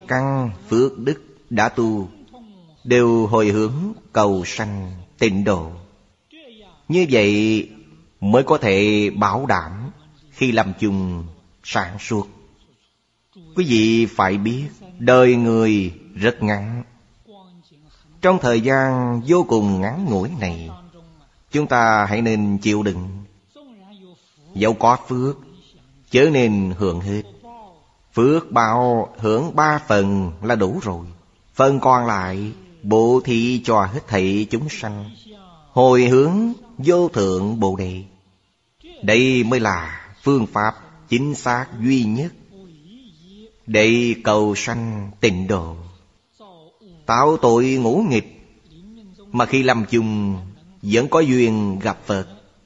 căn phước đức đã tu đều hồi hướng cầu sanh tịnh độ. Như vậy mới có thể bảo đảm khi lâm chung sáng suốt. Quý vị phải biết đời người rất ngắn. Trong thời gian vô cùng ngắn ngủi này, chúng ta hãy nên chịu đựng. Dẫu có phước, chớ nên hưởng hết. Phước báo hưởng 3 phần là đủ rồi. Phần còn lại bố thí cho hết thảy chúng sanh, hồi hướng vô thượng Bồ Đề. Đây mới là phương pháp chính xác duy nhất để cầu sanh tịnh độ, tạo tội ngũ nghịch, mà khi lâm chung vẫn có duyên gặp Phật.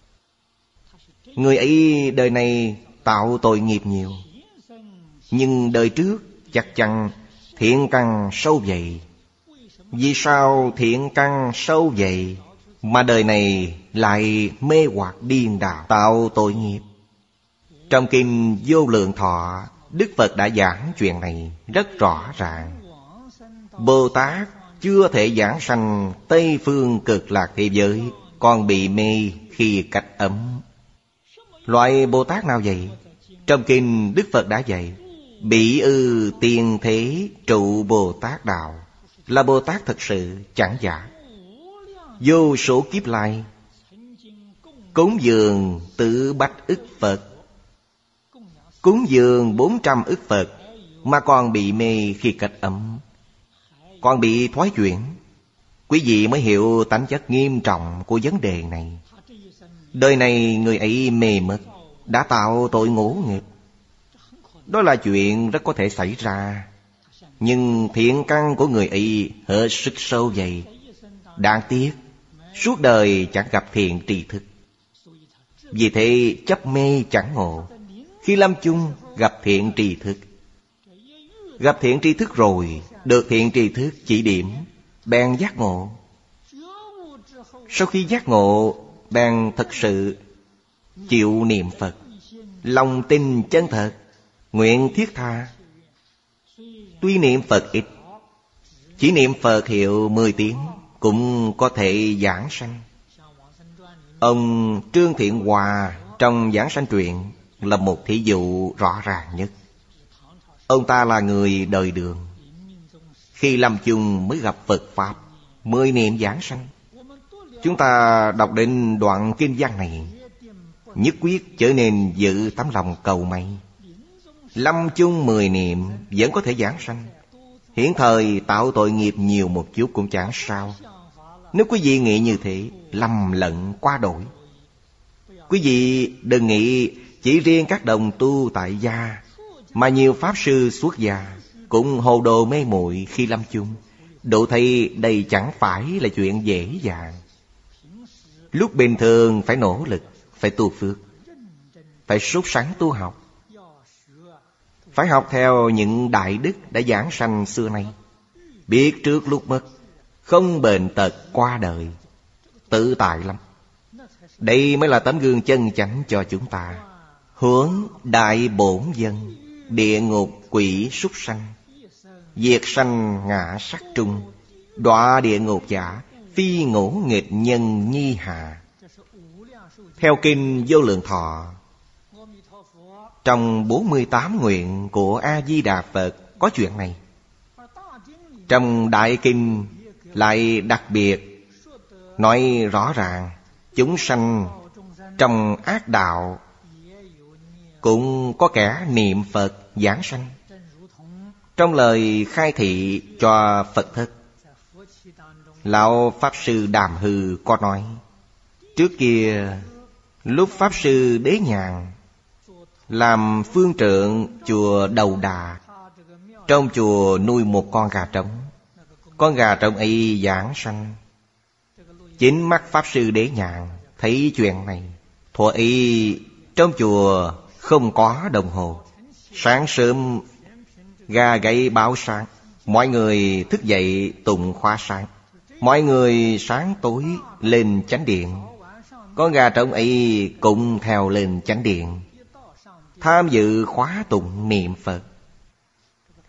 Người ấy đời này tạo tội nghiệp nhiều, nhưng đời trước chắc chắn thiện căn sâu dày. Vì sao thiện căn sâu dày mà đời này lại mê hoặc điên đảo tạo tội nghiệp? Trong kinh Vô Lượng Thọ, Đức Phật đã giảng chuyện này rất rõ ràng. Bồ Tát chưa thể giảng sanh Tây Phương Cực Lạc thế giới, còn bị mê khi cách ấm. Loại Bồ Tát nào vậy? Trong kinh Đức Phật đã dạy: Bỉ ư tiền thế trụ Bồ Tát đạo, là Bồ Tát thật sự chẳng giả. Vô số kiếp lai cúng dường tự bách ức Phật, cúng dường 400 ức Phật, mà còn bị mê khi cách ấm, còn bị thoái chuyển. Quý vị mới hiểu tánh chất nghiêm trọng của vấn đề này. Đời này người ấy mê mất, đã tạo tội ngũ nghịch. Đó là chuyện rất có thể xảy ra. Nhưng thiện căn của người ấy hết sức sâu dày. Đáng tiếc suốt đời chẳng gặp thiện tri thức. Vì thế chấp mê chẳng ngộ. Khi lâm chung gặp thiện tri thức, gặp thiện tri thức rồi, được thiện tri thức chỉ điểm, bèn giác ngộ. Sau khi giác ngộ, bèn thật sự chịu niệm Phật, lòng tin chân thật, nguyện thiết tha. Tuy niệm Phật ít, chỉ niệm Phật hiệu 10 tiếng cũng có thể giảng sanh. Ông Trương Thiện Hòa trong Giảng Sanh Truyện là một thí dụ rõ ràng nhất. Ông ta là người đời Đường, khi lâm chung mới gặp Phật Pháp, mới niệm giảng sanh. Chúng ta đọc đến đoạn kinh văn này, nhất quyết trở nên giữ tấm lòng cầu may. Lâm chung 10 niệm vẫn có thể giảng sanh. Hiện thời tạo tội nghiệp nhiều một chút cũng chẳng sao. Nếu quý vị nghĩ như thế, lầm lẫn quá đổi. Quý vị đừng nghĩ chỉ riêng các đồng tu tại gia, mà nhiều pháp sư xuất gia cũng hồ đồ mê muội khi lâm chung. Độ thấy đây chẳng phải là chuyện dễ dàng. Lúc bình thường phải nỗ lực, phải tu phước, phải sốt sắng tu học, phải học theo những đại đức đã giảng sanh xưa nay, biết trước lúc mất, không bệnh tật qua đời, tự tại lắm. Đây mới là tấm gương chân chánh cho chúng ta. Hướng đại bổn dân, địa ngục quỷ súc sanh, diệt sanh ngã sắc trung, đọa địa ngục giả, phi ngũ nghịch nhân nhi hà. Theo kinh Vô Lượng Thọ, trong 48 nguyện của A-di-đà Phật có chuyện này. Trong Đại Kinh lại đặc biệt nói rõ ràng, chúng sanh trong ác đạo cũng có kẻ niệm Phật giảng sanh. Trong lời khai thị cho Phật thất, Lão Pháp Sư Đàm Hư có nói, trước kia lúc Pháp Sư Đế Nhàn làm phương trượng chùa Đầu Đà, trong chùa nuôi một con gà trống. Con gà trống ấy giảng sanh. Chính mắt Pháp Sư Đế Nhàn thấy chuyện này. Thuở ấy trong chùa không có đồng hồ. Sáng sớm gà gáy báo sáng, mọi người thức dậy tụng khóa sáng. Mọi người sáng tối lên chánh điện. Con gà trống ấy cũng theo lên chánh điện, tham dự khóa tụng niệm Phật.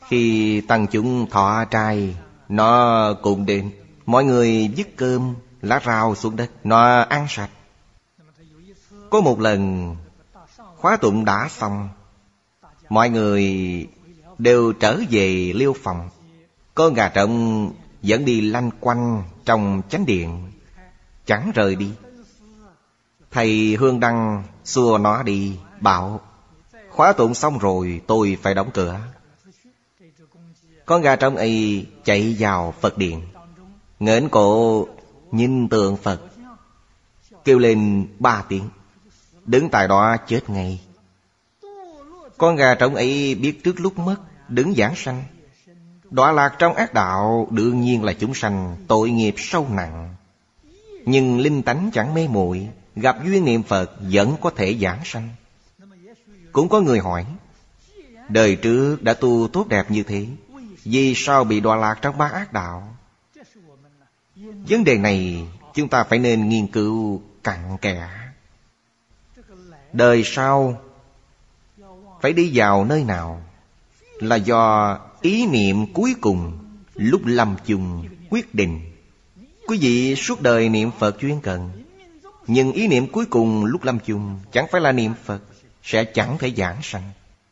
Khi tăng chúng thọ trai, nó cũng đến. Mọi người vứt cơm, lá rau xuống đất, nó ăn sạch. Có một lần khóa tụng đã xong, mọi người đều trở về liêu phòng. Con gà trống vẫn đi lanh quanh trong chánh điện, chẳng rời đi. Thầy Hương Đăng xua nó đi, bảo khóa tụng xong rồi tôi phải đóng cửa. Con gà trống ấy chạy vào Phật điện, ngẩng cổ nhìn tượng Phật, kêu lên 3 tiếng, đứng tại đó chết ngay. Con gà trống ấy biết trước lúc mất, đứng giảng sanh. Đọa lạc trong ác đạo đương nhiên là chúng sanh tội nghiệp sâu nặng. Nhưng linh tánh chẳng mê muội, gặp duyên niệm Phật vẫn có thể giảng sanh. Cũng có người hỏi, đời trước đã tu tốt đẹp như thế, vì sao bị đọa lạc trong 3 ác đạo? Vấn đề này chúng ta phải nên nghiên cứu cặn kẽ. Đời sau phải đi vào nơi nào là do ý niệm cuối cùng lúc lâm chung quyết định. Quý vị suốt đời niệm Phật chuyên cần, nhưng ý niệm cuối cùng lúc lâm chung chẳng phải là niệm Phật, sẽ chẳng thể giảng sanh.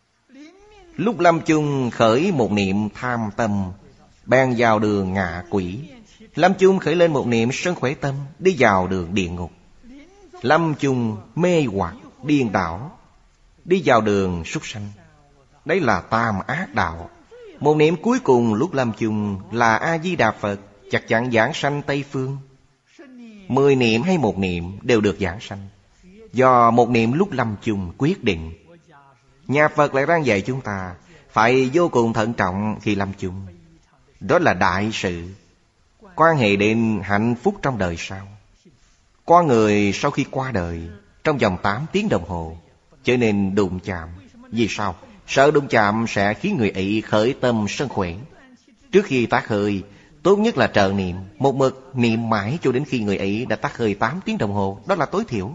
Lúc lâm chung khởi một niệm tham tâm, bèn vào đường ngạ quỷ. Lâm chung khởi lên một niệm sân khỏe tâm, đi vào đường địa ngục. Lâm chung mê hoặc điên đảo, đi vào đường súc sanh. Đấy là tam ác đạo. Một niệm cuối cùng lúc lâm chung là A-di-đà Phật, chắc chắn giảng sanh Tây Phương. 10 niệm hay 1 niệm đều được giảng sanh, do một niệm lúc lâm chung quyết định. Nhà Phật lại đang dạy chúng ta phải vô cùng thận trọng khi lâm chung. Đó là đại sự, quan hệ đến hạnh phúc trong đời sau. Con người sau khi qua đời, trong vòng 8 tiếng đồng hồ trở nên đụng chạm. Vì sao? Sợ đụng chạm sẽ khiến người ấy khởi tâm sân khỏe. Trước khi tắt hơi, tốt nhất là trợ niệm, một mực niệm mãi cho đến khi người ấy đã tắt hơi 8 tiếng đồng hồ. Đó là tối thiểu.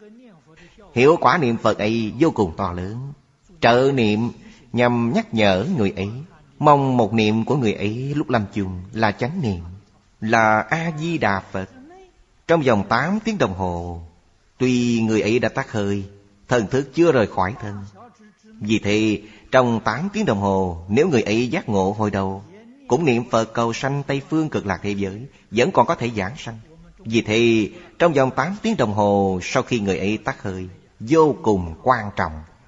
Hiệu quả niệm Phật ấy vô cùng to lớn. Trợ niệm nhằm nhắc nhở người ấy, mong một niệm của người ấy lúc lâm chung là chánh niệm, là A-di-đà Phật. Trong vòng 8 tiếng đồng hồ, tuy người ấy đã tắt hơi, thần thức chưa rời khỏi thân. Vì thế trong 8 tiếng đồng hồ, nếu người ấy giác ngộ hồi đầu, cũng niệm Phật cầu sanh Tây Phương Cực Lạc thế giới, vẫn còn có thể giảng sanh. Vì thế trong vòng 8 tiếng đồng hồ sau khi người ấy tắt hơi, vô cùng quan trọng.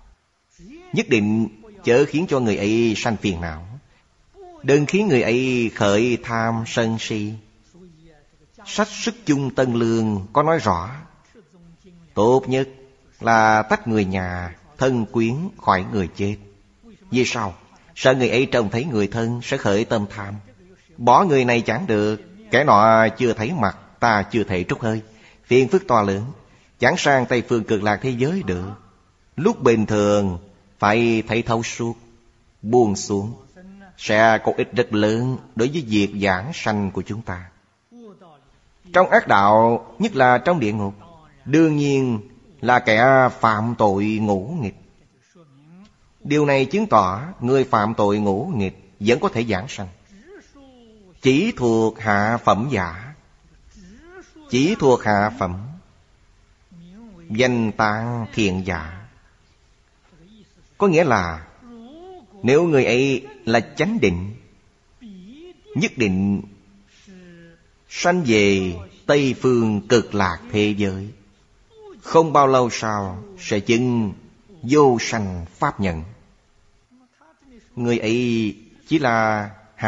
Nhất định chớ khiến cho người ấy sanh phiền não, đừng khiến người ấy khởi tham sân si. Sách Sức Chung Tân Lương có nói rõ, tốt nhất là tách người nhà, thân quyến khỏi người chết. Vì sao? Sợ người ấy trông thấy người thân sẽ khởi tâm tham. Bỏ người này chẳng được, kẻ nọ chưa thấy mặt, ta chưa thể trút hơi. Phiền phức to lớn, chẳng sang Tây Phương Cực Lạc thế giới được. Lúc bình thường phải thấy thấu suốt, buông xuống, sẽ có ích rất lớn đối với việc giảng sanh của chúng ta. Trong ác đạo, nhất là trong địa ngục, đương nhiên là kẻ phạm tội ngũ nghịch. Điều này chứng tỏ người phạm tội ngũ nghịch vẫn có thể giảng sanh. Chỉ thuộc hạ phẩm giả, chỉ thuộc hạ phẩm, danh tạng thiện giả. Có nghĩa là nếu người ấy là chánh định, nhất định sanh về Tây Phương Cực Lạc thế giới. Không bao lâu sau sẽ chứng vô sanh pháp nhận. Người ấy chỉ là